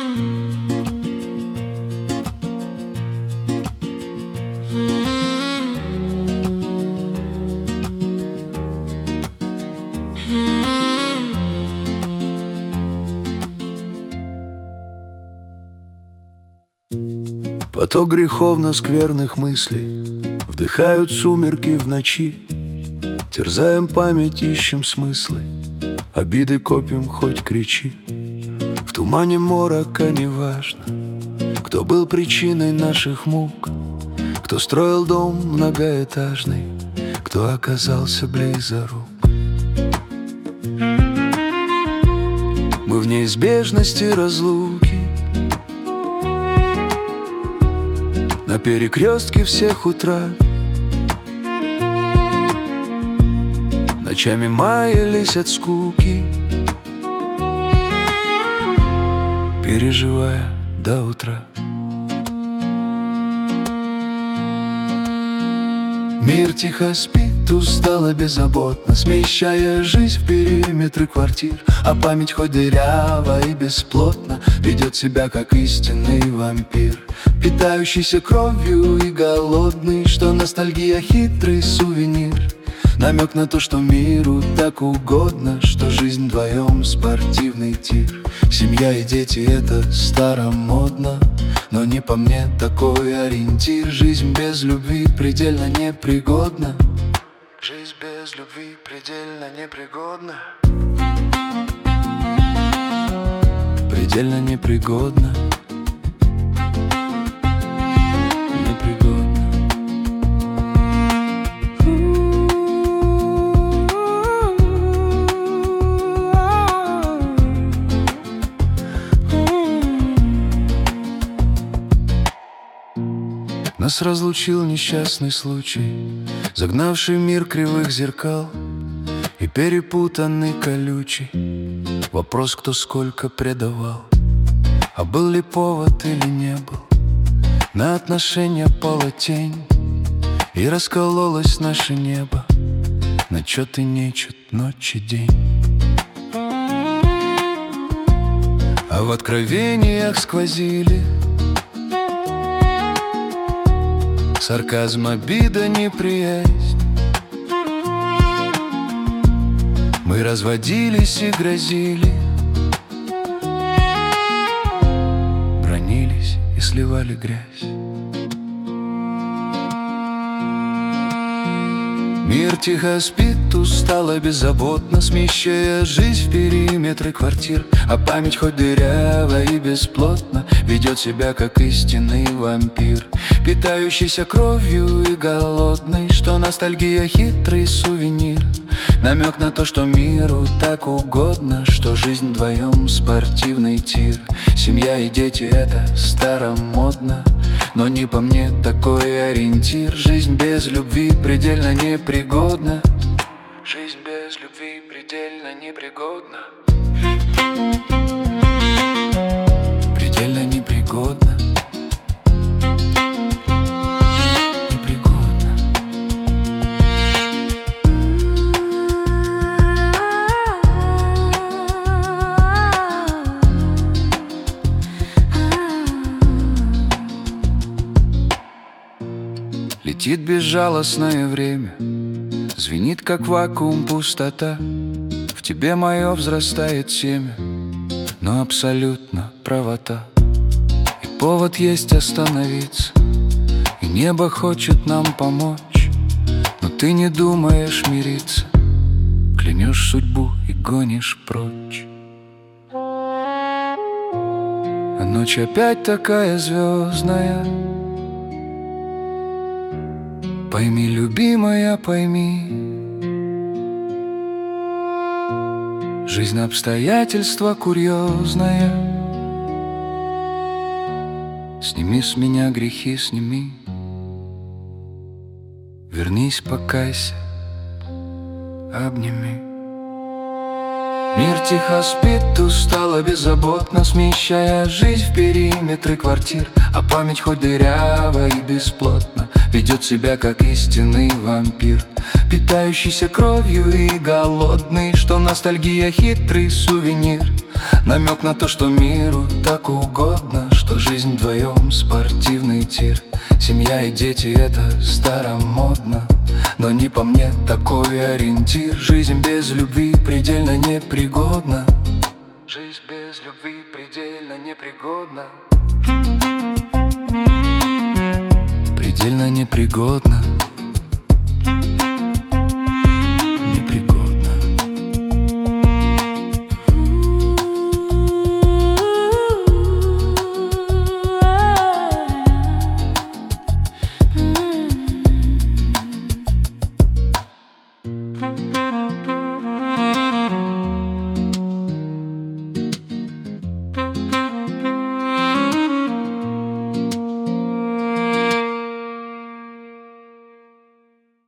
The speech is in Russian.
Поток греховно-скверных мыслей вдыхают сумерки в ночи. Терзаем память, ищем смыслы, обиды копим, хоть кричи. В тумане морока неважно, кто был причиной наших мук, кто строил дом многоэтажный, кто оказался близо рук. Мы в неизбежности разлуки, на перекрестке всех утрат. Ночами маялись от скуки, переживая до утра. Мир тихо спит, устало, беззаботно, смещая жизнь в периметры квартир. А память хоть дырява и бесплотно ведет себя как истинный вампир, питающийся кровью и голодный, что ностальгия хитрый сувенир. Намек на то, что миру так угодно, что жизнь вдвоем спортивный тир. Семья и дети — это старомодно, но не по мне такой ориентир. Жизнь без любви предельно непригодна. Жизнь без любви предельно непригодна. Предельно непригодна. Нас разлучил несчастный случай, загнавший мир кривых зеркал и перепутанный колючий вопрос, кто сколько предавал. А был ли повод или не был, на отношения пала тень, и раскололось наше небо на чет и нечет, ночь и день. А в откровениях сквозили сарказм, обида, неприязнь. Мы разводились и грозили, бранились и сливали грязь. Мир тихо спит, устало, беззаботно, смещая жизнь в периметры квартир. А память хоть дырява и бесплотно ведет себя как истинный вампир, питающийся кровью и голодный, что ностальгия хитрый сувенир. Намек на то, что миру так угодно, что жизнь вдвоем спортивный тир. Семья и дети — это старомодно, но не по мне такой ориентир. Жизнь без любви предельно непригодна. Жизнь без любви предельно непригодна. Предельно непригодна. Непригодна. Летит безжалостное время, звенит как вакуум пустота. В тебе мое взрастает семя, но абсолютно правота. И повод есть остановиться, и небо хочет нам помочь, но ты не думаешь мириться, клянешь судьбу и гонишь прочь. А ночь опять такая звездная. Пойми, любимая, пойми, жизнь обстоятельства курьезная. Сними с меня грехи, сними. Вернись, покайся, обними. Мир тихо спит, устало, беззаботно, смещая жизнь в периметры квартир. А память хоть дырява и бесплотна, ведет себя как истинный вампир, питающийся кровью и голодный, что ностальгия хитрый сувенир. Намек на то, что миру так угодно, что жизнь вдвоем спортивный тир. Семья и дети — это старомодно, но не по мне такой ориентир. Жизнь без любви предельно непригодна. Жизнь без любви предельно непригодна. Предельно непригодна.